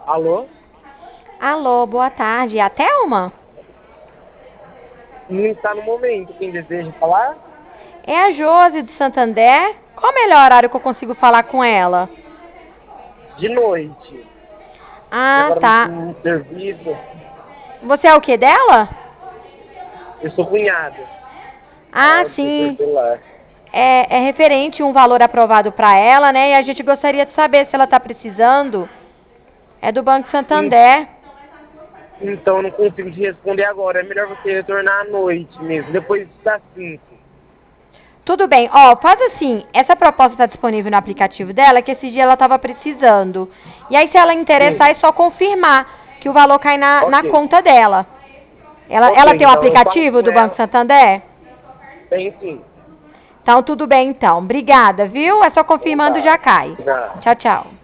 Alô? Alô, boa tarde. É a Thelma? Não está no momento. Quem deseja falar? É a Josi do Santander? Qual o melhor horário que eu consigo falar com ela? De noite. E Ah, agora tá. no serviço. Você é o que dela? Eu sou cunhado. Ah, Ela do setor sim. celular. É referente um valor aprovado para ela, né? E a gente gostaria de saber se ela está precisando. É do Banco En- Santander. Então eu não consigo te responder agora. É melhor você retornar à noite mesmo, depois das 5. Tudo bem. Ó, faz assim. Essa proposta está disponível no aplicativo dela, que esse dia ela estava precisando. E aí, se ela Sim. interessar, é só confirmar que o valor cai na Ok. conta dela. Ok, Ela tem o então eu falo aplicativo com do Banco ela. Santander? Tem sim. Então, tudo bem, então. Obrigada, viu? É só Então confirmando, já tá. cai. Já. Tchau, tchau.